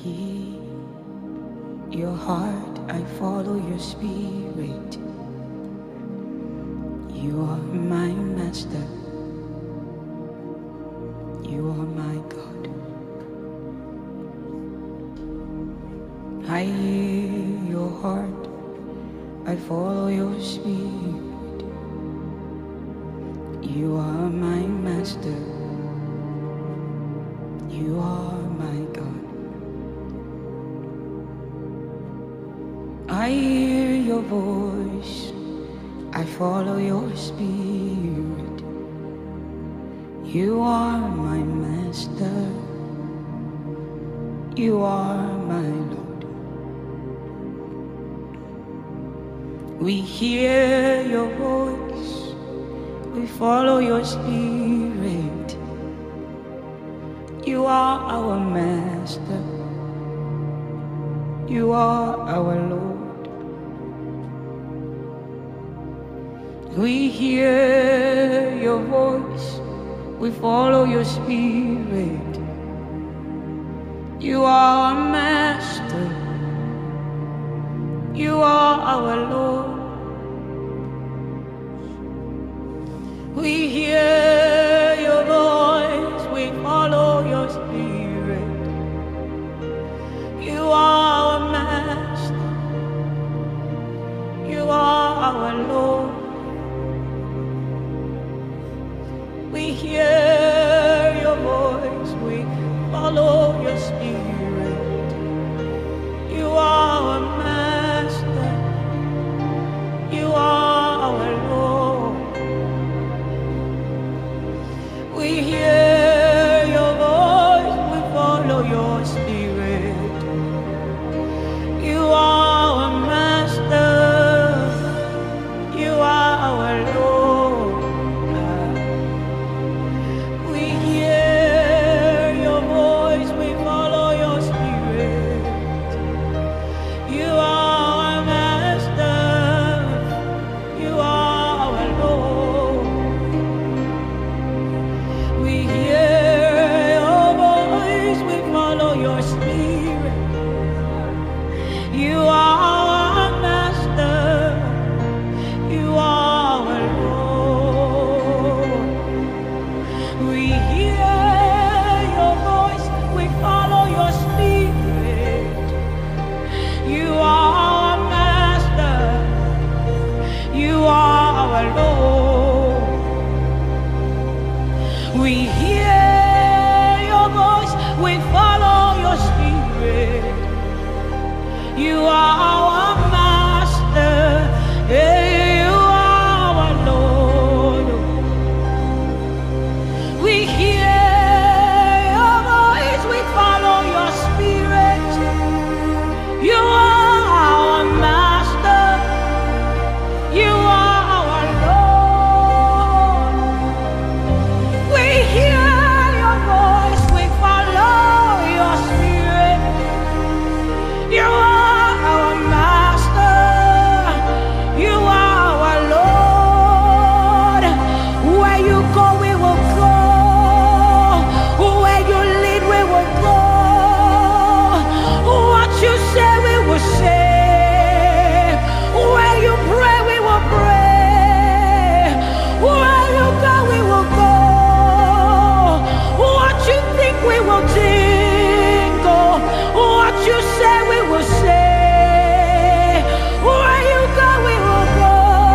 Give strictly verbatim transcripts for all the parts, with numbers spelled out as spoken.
hear your heart, I follow your spirit. You are my master. You are my God. I hear your heart, I follow your spirit. You are my master. You are my God. I hear your voice, I follow your spirit. You are my master. You are my Lord. We hear your voice, we follow your spirit. You are our master. You are our Lord. We hear your voice, we follow your spirit. You are our master. You are our Lord. We hear your voice, we follow your spirit. You are our master. You are our Lord. We hear your voice, we follow your spirit. You are our master. You are our Lord. We hear your voice, we follow your spirit. You are our master. You are our Lord. We hear your voice, we follow your spirit. You are our master. You are our Lord. We hear your voice, we follow your spirit. You are our master. You are our Lord. We hear your voice, we follow your spirit. You are our master. You are our Lord. We hear your voice, we follow your spirit. You are our master. Yeah, you are our Lord. We hear your voice, we follow your spirit. You are our master. You are our Lord. We hear your voice, we follow your spirit. You are our master. You are our Lord. Where you go, we will go. Where you lead, we will go. What you say, we will say. Where you pray, we will pray. Where you go, we will go. What you think, we will think. Oh, what you say, we will say. Where you go, we will go.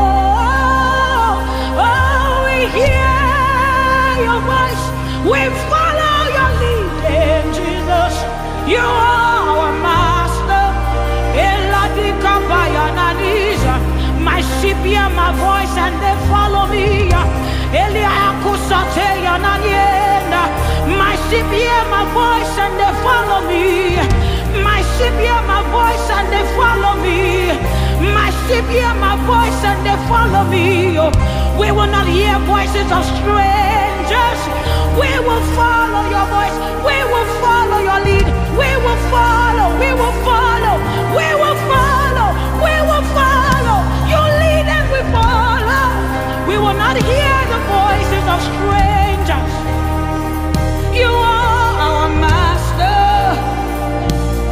Oh, we hear your voice, we follow your leading, Jesus. You are our master. Eladika bayananiza. My sheep hear my voice and they follow me. Eliakusate yananienda. My sheep hear my voice and they follow me. My sheep hear my voice and they follow me. My sheep hear my voice and they follow me. Oh, we will not hear voices of strangers. We will follow your voice. We will follow your lead. We will follow. We will follow. We will follow. We will follow. You lead and we follow. We will not hear the voices of strangers. You are our master.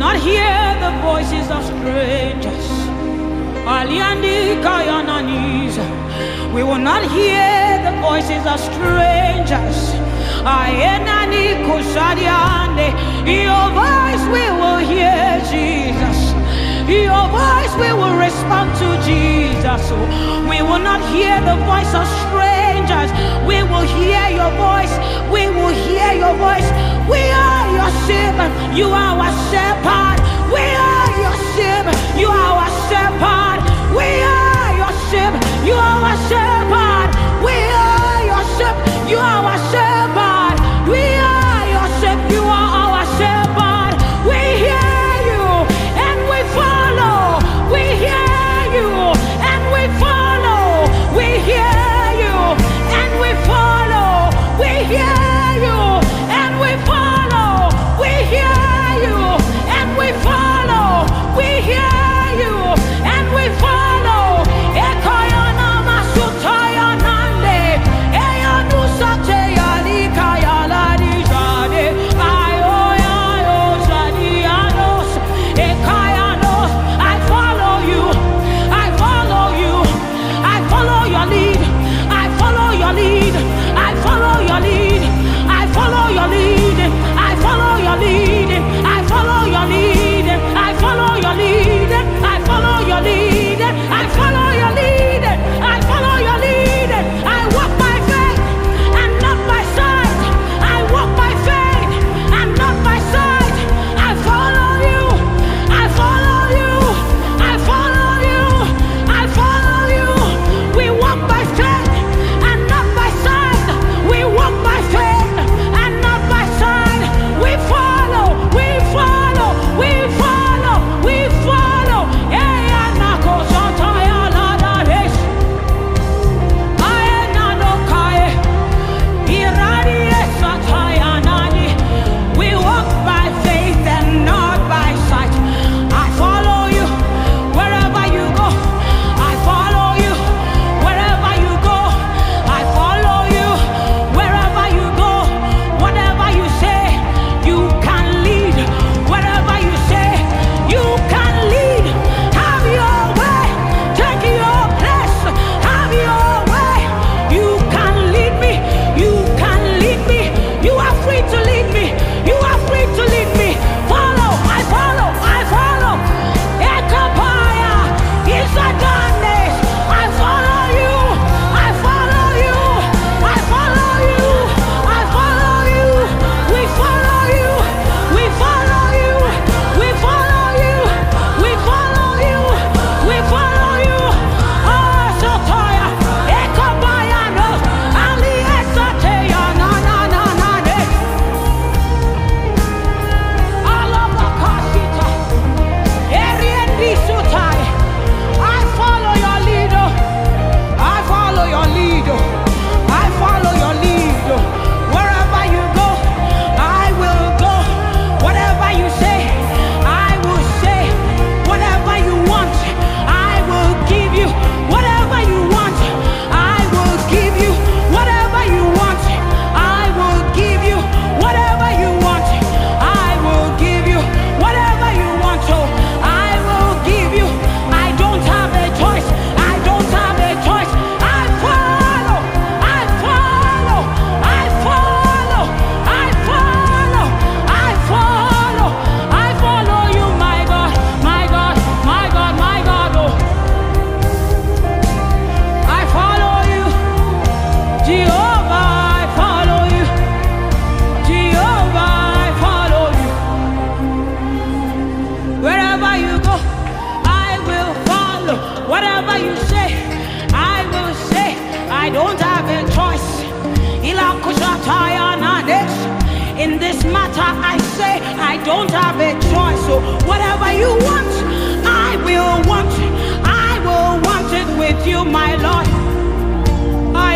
not hear the voices of strangers. We will not hear the voices of strangers. Your voice we will hear, Jesus. Your voice we will respond to, Jesus. We will not hear the voice of strangers. We will hear your voice. We will hear your voice. We are your shepherd. You are our shepherd. We are your shepherd. You are our shepherd. We are your shepherd. You are our shepherd. We are your shepherd. You are our shepherd. We are your shepherd. You are our shepherd. We hear you and we follow. We hear you and we follow. We hear you and we follow. We hear you and we follow. We hear you and we follow. We hear you and we follow. Ekoyana masutaya nande, eyanu sateya likaya ladi jade, ayoya yo zadianos, ekayanos. I follow you, I follow you, I follow your lead, I follow your lead, I follow your lead, I follow your lead, I follow your lead, I follow your lead, I follow your lead, I follow your lead, I follow your lead, I follow your lead. I walk by faith and not by sight. I walk by faith and not by sight. I follow you, I follow you, I follow you, I follow you. We walk by faith and not by sight. We walk by faith and not by sight. We follow, we follow, we follow, we follow. Eh, anako sotaya ladares. Aena no kae. Iradi sataya nani. We walk by faith and not by sight. I follow you wherever you go. I follow you wherever you go. I follow you wherever you go. Whatever you say, you can lead. Whatever you say, you can lead. Have your way. Take your place. Have your way. You can lead me. You can lead me. You are free to lead me. You are free to lead me. Follow. I follow. I follow. Ekapaya. Isadanes. I follow you. I follow you. I follow you. I follow you. We follow you. We follow you. We follow you. We follow you. We follow you. Oh, Sotaya. Ekapaya no. Ali esateya na na na na de. Alabakasita. Eriendi sutai. I follow your leader. I follow your leader. I follow your leader. Wherever you go, I will go. Whatever you say, I will say. Whatever you want, I will give you. Whatever you want, I will give you. Whatever you want, I will give you. Whatever you want, I will give you. Whatever you want, oh, I will give you. I don't have a choice. I don't have a choice. I follow. I follow. I follow. I follow. I follow. I follow you, my God, my God, my God, my God. Oh, I follow you, Jehovah. I follow you, Jehovah. I follow you. Wherever you go, I will follow. Whatever you say, I will say. I don't have a choice. Ilakushataya nades. In this matter, I say I don't have a choice. So whatever you want, I will want it. I will want it with you, my Lord. I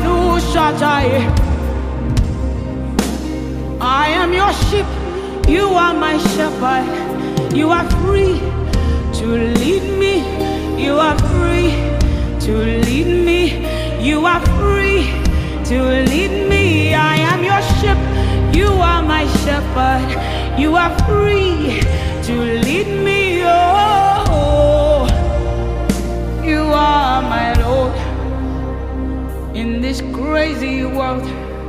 I am your sheep. You are my shepherd. You are free to lead me. You are free to lead me. You are free to lead me. I am your sheep. You are my shepherd. You are free to lead me. Oh, you are my Lord in this crazy world.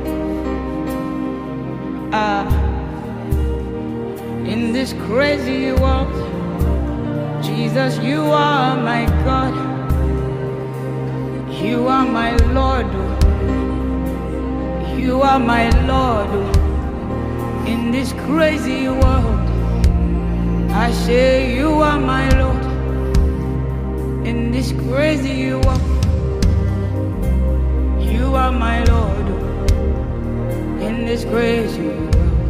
Ah, in this crazy world, Jesus, you are my God. You are my Lord. You are my Lord in this crazy world. I say you are my Lord in this crazy world. You are my Lord in this crazy world.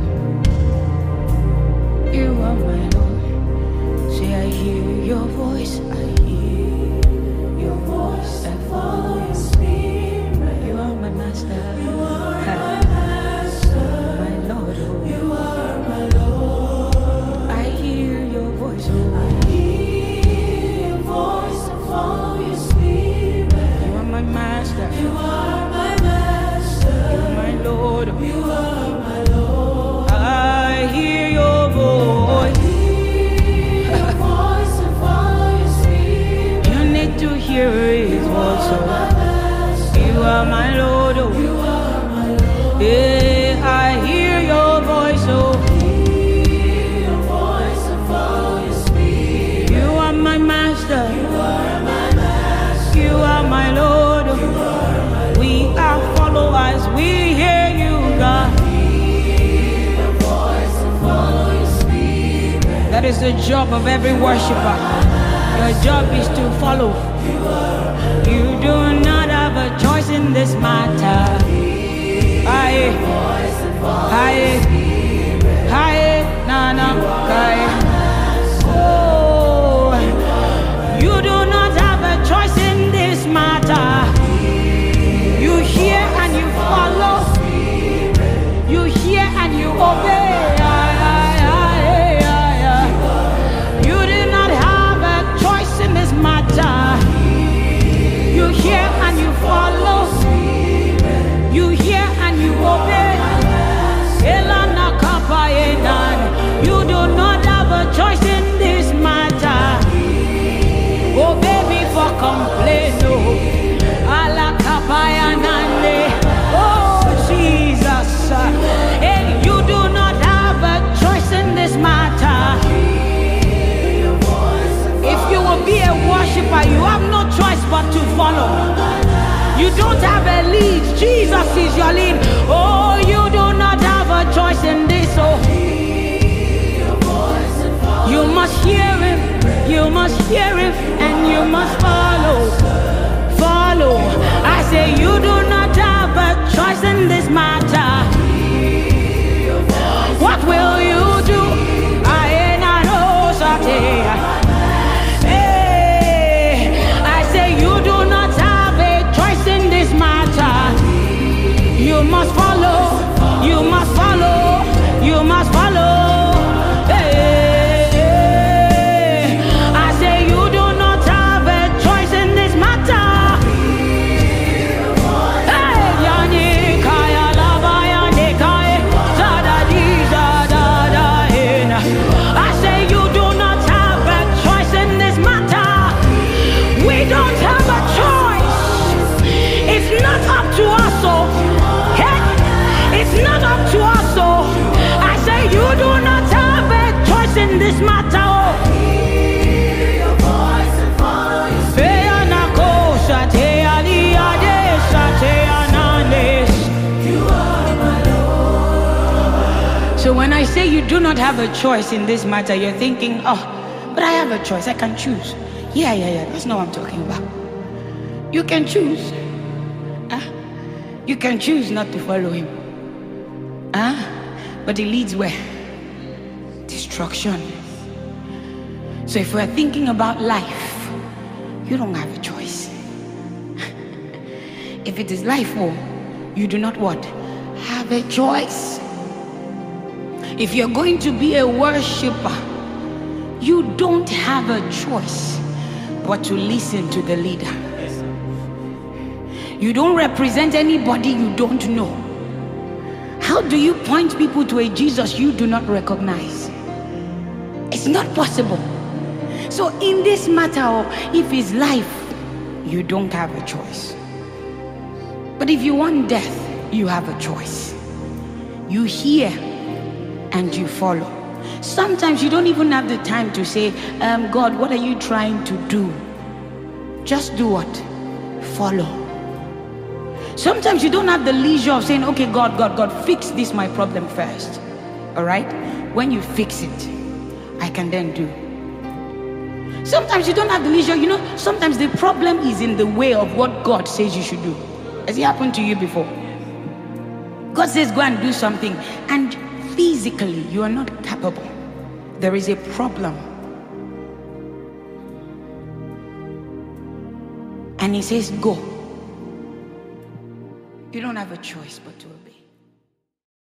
You are my Lord. Say I hear your voice. I hear your voice. I follow your spirit. You are my master. You are my master. My Lord. You are my Lord. I hear your voice. Oh. I hear your voice. I follow your spirit. You are my master. You are my master. You are my Lord. You are my Lord. I hear your voice. I hear your voice and follow your spirit. You need to hear his voice. Oh. You are my Lord. Oh. You are my Lord. Yeah, I hear your voice. Oh. Hear your voice and follow your spirit. You are my master. You are my master. You are my Lord. You are my Lord. We are followers. We hear you, God. That is the job of every worshiper. Your job is to follow. You do not have a choice in this matter. Aye, aye, aye, nana, aye. Oh, you do not have a choice in this matter. You hear and you follow. You hear and you obey. You hear and you follow. You hear and you obey. You do not have a choice in this matter. Obey before complain. Oh Jesus, hey, you do not have a choice in this matter. If you will be a worshiper, you have no choice but to follow. You don't have a lead. Jesus is your lead. Oh, you do not have a choice in this. Oh, you must hear him. You must hear him, and you must follow. Follow. I say you do not have a choice in this matter. What will you do? I ain't know something. You must follow, you must follow, you must follow. Hey, hey. I say you do not have a choice in this matter. Hey, yani kaya lava yani kaya zada di zada da ina. I say you do not have a choice in this matter. We don't have a choice. It's not up to us. So. It's not up to us, so I say you do not have a choice in this matter. Oh. Hear your voice and follow your spirit. You are my Lord. So when I say you do not have a choice in this matter, you're thinking, oh, but I have a choice, I can choose. Yeah, yeah, yeah, that's not what I'm talking about. You can choose. Huh? You can choose not to follow him. Huh? But it leads where? Destruction. So if we're thinking about life, you don't have a choice. If it is life, oh, you do not what? Have a choice. If you're going to be a worshiper, you don't have a choice but to listen to the leader. You don't represent anybody you don't know. How do you point people to a Jesus you do not recognize? It's not possible. So in this matter of if it's life, you don't have a choice. But if you want death, you have a choice. You hear and you follow. Sometimes you don't even have the time to say, um, God, what are you trying to do? Just do what? Follow. Sometimes you don't have the leisure of saying, okay, God, God, God, fix this my problem first. All right? When you fix it, I can then do. Sometimes you don't have the leisure. You know, sometimes the problem is in the way of what God says you should do. Has it happened to you before? God says go and do something, and physically you are not capable. There is a problem. And he says go. You don't have a choice but to obey.